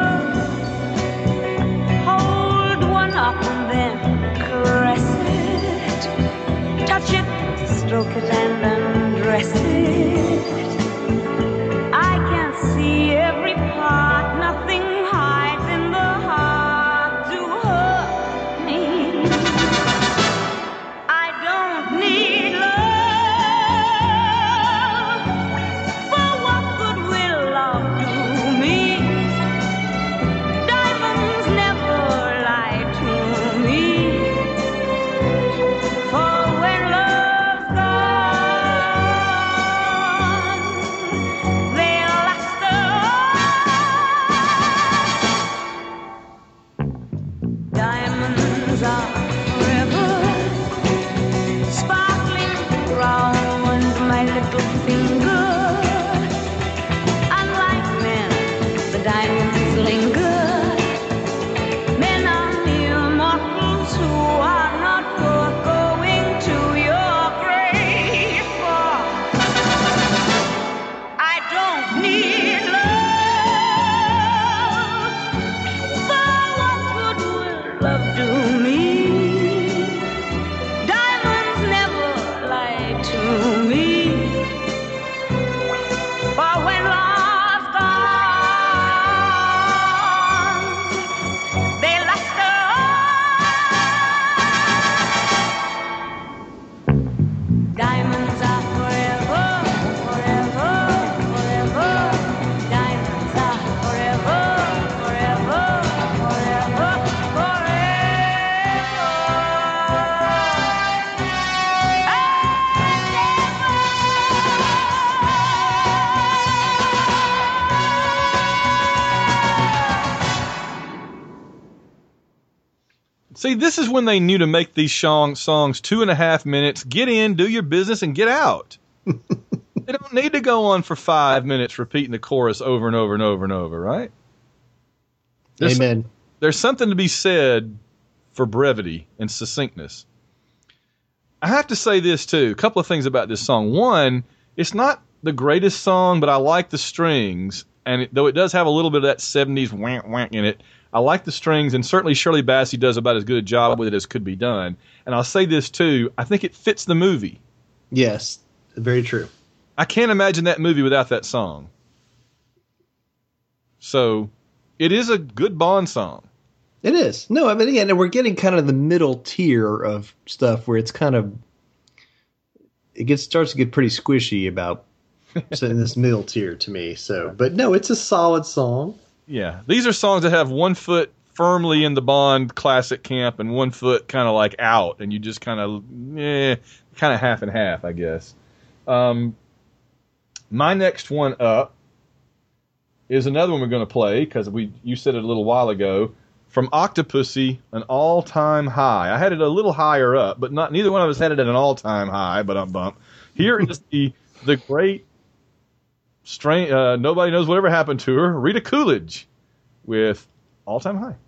Up and then caress it, touch it, stroke it and undress it. I can see every part, nothing hides in the heart to hurt me. I don't need love, for what good will love do me? Diamonds never lie to me, for when love's gone, they'll last on. Diamonds are forever, sparkling round my little finger. Unlike men, the diamonds linger. See, this is when they knew to make these songs 2.5 minutes. Get in, do your business, and get out. They don't need to go on for 5 minutes repeating the chorus over and over and over and over, right? Amen. There's something to be said for brevity and succinctness. I have to say this, too. A couple of things about this song. One, it's not the greatest song, but I like the strings. And though it does have a little bit of that 70s wank wank in it, I like the strings, and certainly Shirley Bassey does about as good a job with it as could be done. And I'll say this, too. I think it fits the movie. Yes, very true. I can't imagine that movie without that song. So, it is a good Bond song. It is. No, I mean, again, we're getting kind of the middle tier of stuff where it's kind of... starts to get pretty squishy about in this middle tier to me. So, but no, it's a solid song. Yeah, these are songs that have one foot firmly in the Bond classic camp and one foot kind of like out, and you just kind of half and half, I guess. My next one up is another one we're going to play because you said it a little while ago. From Octopussy, An All-Time High. I had it a little higher up, but neither one of us had it at an all-time high. But bump. Here is the great, nobody knows whatever happened to her, Rita Coolidge, with All-Time High.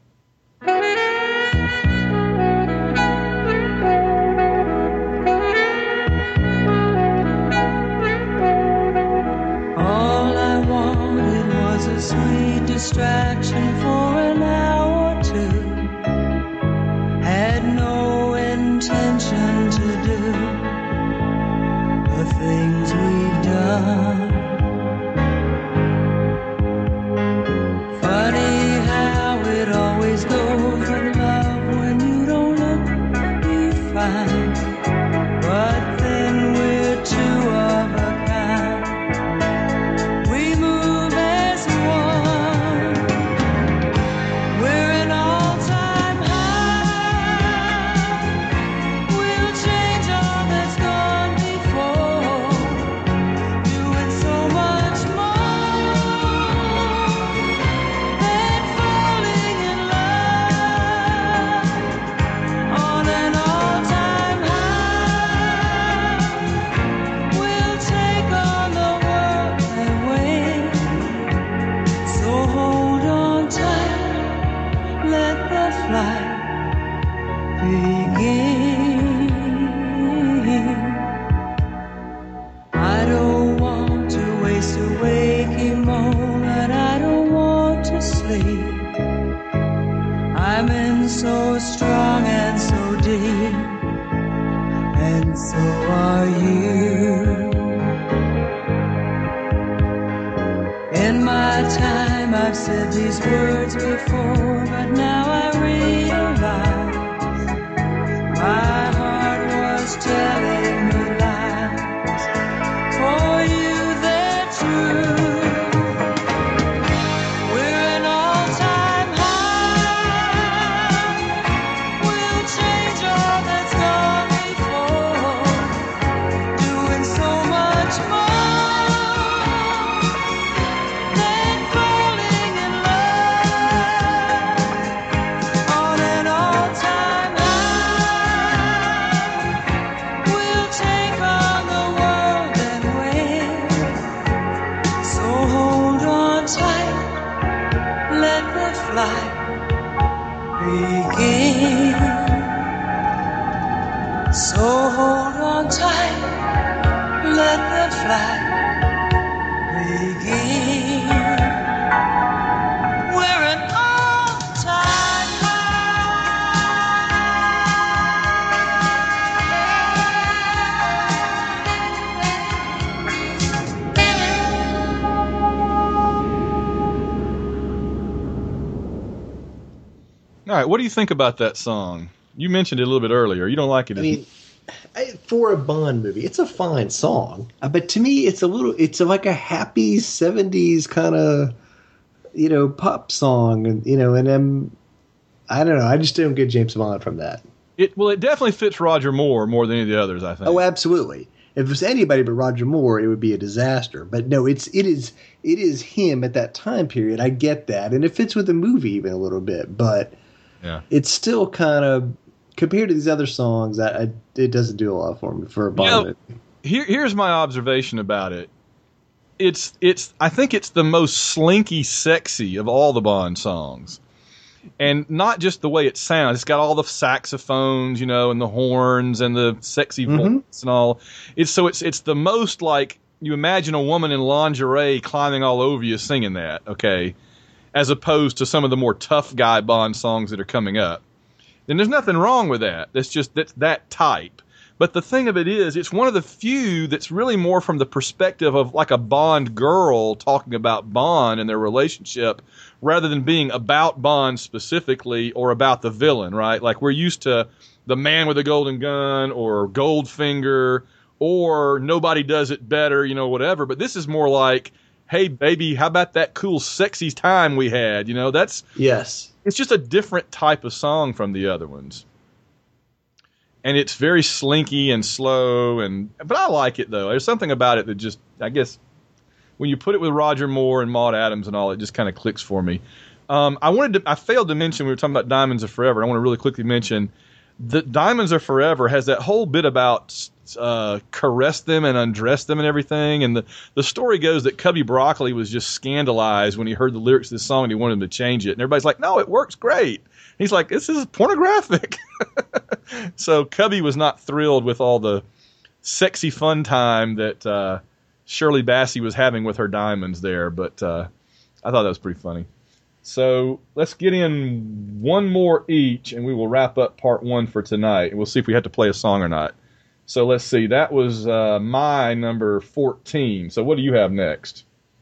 Sweet distraction for an hour or two. Had no intention to do the things we've done. Funny how it always goes with love. When you don't look, you find. But then we're two of a kind. We move as one. We're an all-time high. We'll change all that's gone before, doing so much more than falling in love on an all-time high. We'll take on the world and win. So hold on tight, let the flight begin. I don't want to waste a waking moment. I don't want to sleep. I'm in so strong and so deep, and so are you. In my time, I've said these words before, but now I realize my heart was telling me lies. For you, they're true. We're an all-time high. We'll change all that's gone before, doing so much more than falling in love on an all-time high. We'll take on the world and win. So hold on tight, let the flight begin. So hold on tight, let the flight begin. We're an all-time All right, what do you think about that song? You mentioned it a little bit earlier. You don't like it. I mean, for a Bond movie, it's a fine song, but to me, it's like a happy '70s kind of, pop song, and I don't know. I just don't get James Bond from that. It definitely fits Roger Moore more than any of the others, I think. Oh, absolutely. If it was anybody but Roger Moore, it would be a disaster. But no, it is him at that time period. I get that, and it fits with the movie even a little bit. But yeah, it's still kind of, compared to these other songs, it doesn't do a lot for me for a Bond movie. Here's my observation about it. I think it's the most slinky sexy of all the Bond songs. And not just the way it sounds. It's got all the saxophones, and the horns and the sexy voice and all. It's the most like you imagine a woman in lingerie climbing all over you singing that, okay? As opposed to some of the more tough guy Bond songs that are coming up. And there's nothing wrong with that. That's that type. But the thing of it is, it's one of the few that's really more from the perspective of like a Bond girl talking about Bond and their relationship rather than being about Bond specifically or about the villain, right? Like we're used to the Man with a Golden Gun or Goldfinger or Nobody Does It Better, you know, whatever. But this is more like, hey, baby, how about that cool, sexy time we had? You know, yes. It's just a different type of song from the other ones. And it's very slinky and slow, but I like it, though. There's something about it that just, I guess, when you put it with Roger Moore and Maude Adams and all, it just kind of clicks for me. I failed to mention, we were talking about Diamonds Are Forever. I want to really quickly mention that Diamonds Are Forever has that whole bit about caress them and undress them and everything. And the story goes that Cubby Broccoli was just scandalized when he heard the lyrics to this song and he wanted him to change it. And everybody's like, no, it works great. He's like, this is pornographic. So Cubby was not thrilled with all the sexy fun time that Shirley Bassey was having with her diamonds there. But I thought that was pretty funny. So let's get in one more each, and we will wrap up part one for tonight. And we'll see if we have to play a song or not. So let's see. That was my number 14. So what do you have next?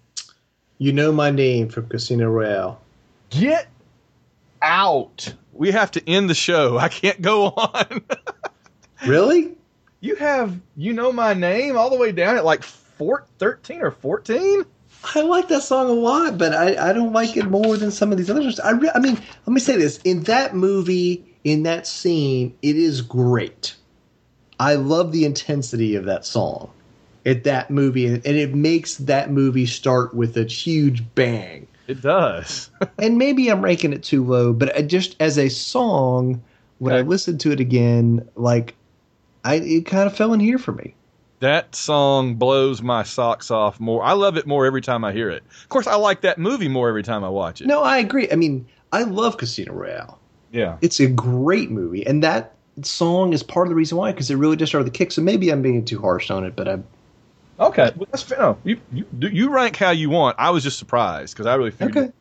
You Know My Name from Casino Royale. Get out. We have to end the show. I can't go on. Really? You have You Know My Name all the way down at like 13 or 14? I like that song a lot, but I don't like it more than some of these others. I mean, let me say this. In that movie, in that scene, it is great. I love the intensity of that song at that movie, and it makes that movie start with a huge bang. It does. And maybe I'm ranking it too low, but just as a song, when I listened to it again, like, it kind of fell in here for me. That song blows my socks off more. I love it more every time I hear it. Of course, I like that movie more every time I watch it. No, I agree. I mean, I love Casino Royale. Yeah. It's a great movie. And that song is part of the reason why, because it really just started the kick. So maybe I'm being too harsh on it, but I'm... Okay. Well, that's fair. No, you rank how you want. I was just surprised because I really figured... Okay.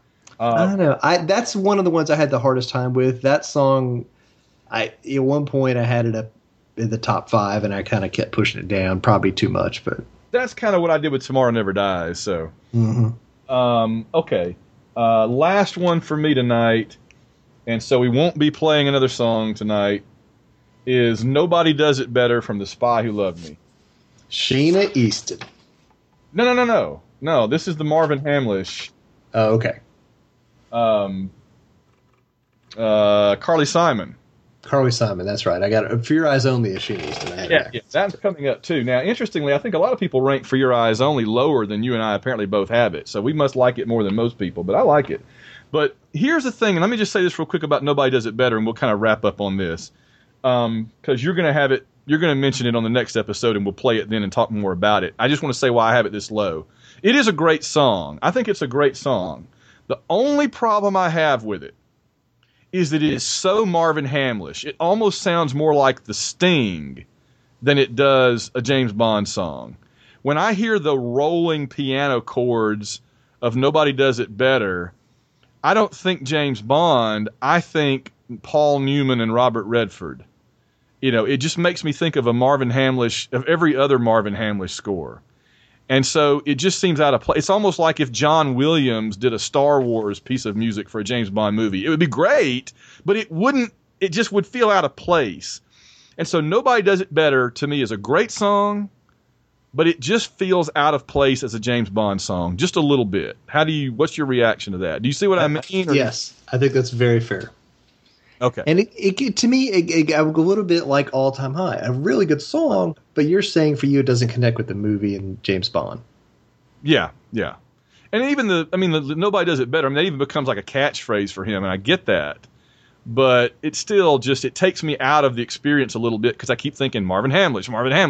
I don't know. That's one of the ones I had the hardest time with. That song, at one point I had it up in the top 5, and I kind of kept pushing it down, probably too much, but that's kind of what I did with Tomorrow Never Dies. So, okay, last one for me tonight, and so we won't be playing another song tonight. Is Nobody Does It Better from The Spy Who Loved Me? Sheena Easton. No. This is the Marvin Hamlish. Oh, okay. Carly Simon. Carly Simon, that's right. I got it. For Your Eyes Only is Sheena Easton. Yeah, that's coming up too. Now, interestingly, I think a lot of people rank For Your Eyes Only lower than you and I apparently both have it. So we must like it more than most people, but I like it. But here's the thing, and let me just say this real quick about Nobody Does It Better, and we'll kind of wrap up on this. Because you're going to have it, you're going to mention it on the next episode, and we'll play it then and talk more about it. I just want to say why I have it this low. It is a great song. I think it's a great song. The only problem I have with it is that it is so Marvin Hamlish. It almost sounds more like The Sting than it does a James Bond song. When I hear the rolling piano chords of Nobody Does It Better, I don't think James Bond. I think Paul Newman and Robert Redford. You know, it just makes me think of a Marvin Hamlish, of every other Marvin Hamlish score. And so it just seems out of place. It's almost like if John Williams did a Star Wars piece of music for a James Bond movie. It would be great, but it just would feel out of place. And so Nobody Does It Better, to me, is a great song, but it just feels out of place as a James Bond song, just a little bit. What's your reaction to that? Do you see what I mean? Yes, I think that's very fair. Okay. And it to me, it a little bit like All Time High, a really good song, but you're saying for you it doesn't connect with the movie and James Bond. Yeah. And even the Nobody Does It Better. I mean, that even becomes like a catchphrase for him, and I get that. But it still it takes me out of the experience a little bit because I keep thinking Marvin Hamlish,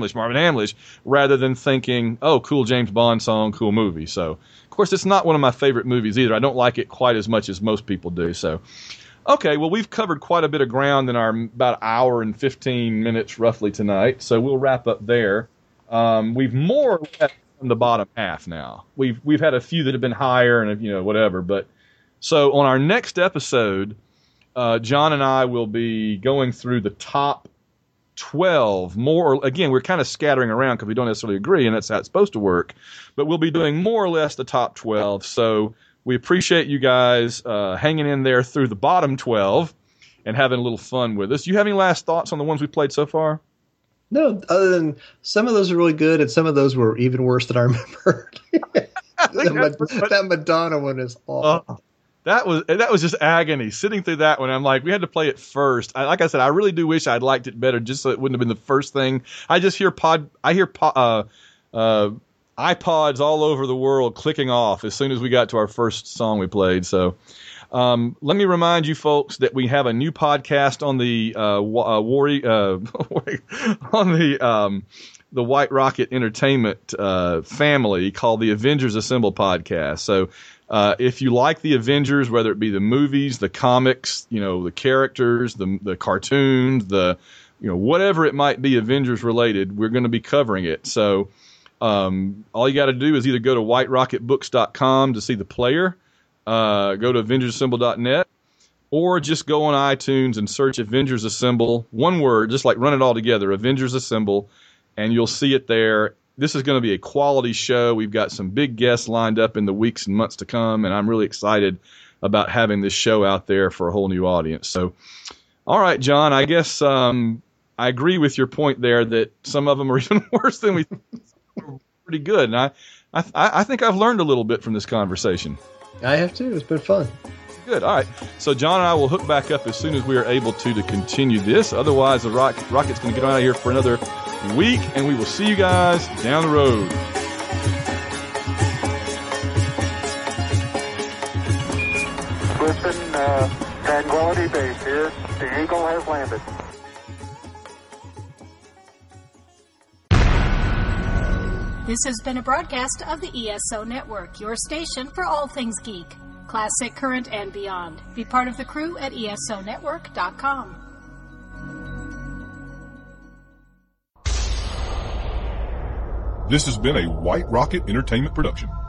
rather than thinking, oh, cool James Bond song, cool movie. So, of course, it's not one of my favorite movies either. I don't like it quite as much as most people do. So, okay, well, we've covered quite a bit of ground in our about hour and 15 minutes roughly tonight. So we'll wrap up there. We've more or less on the bottom half now. We've had a few that have been higher and whatever. But so on our next episode, John and I will be going through the top 12 again, we're kind of scattering around because we don't necessarily agree, and that's how it's supposed to work. But we'll be doing more or less the top 12. So we appreciate you guys hanging in there through the bottom 12 and having a little fun with us. Do you have any last thoughts on the ones we played so far? No, other than some of those are really good, and some of those were even worse than I remembered. That Madonna one is awful. That was just agony. Sitting through that one, I'm like, we had to play it first. Like I said, I really do wish I'd liked it better, just so it wouldn't have been the first thing. I just hear iPods all over the world clicking off as soon as we got to our first song we played. So. Let me remind you folks that we have a new podcast on the the White Rocket Entertainment family called the Avengers Assemble podcast. So if you like the Avengers, whether it be the movies, the comics, the characters, the cartoons, whatever it might be Avengers related, we're going to be covering it. So all you got to do is either go to whiterocketbooks.com to see the player. Go to AvengersAssemble.net, or just go on iTunes and search Avengers Assemble, one word, just like run it all together, Avengers Assemble, and you'll see it there. This is going to be a quality show. We've got some big guests lined up in the weeks and months to come, and I'm really excited about having this show out there for a whole new audience. So, all right, John, I guess I agree with your point there that some of them are even worse than we thought. Pretty good, and I think I've learned a little bit from this conversation. I have too. It's been fun. Good. All right. So John and I will hook back up as soon as we are able to continue this. Otherwise, the Rocket's going to get out of here for another week, and we will see you guys down the road. Listen, Tranquility Base here. The Eagle has landed. This has been a broadcast of the ESO Network, your station for all things geek, classic, current, and beyond. Be part of the crew at ESONetwork.com. This has been a White Rocket Entertainment production.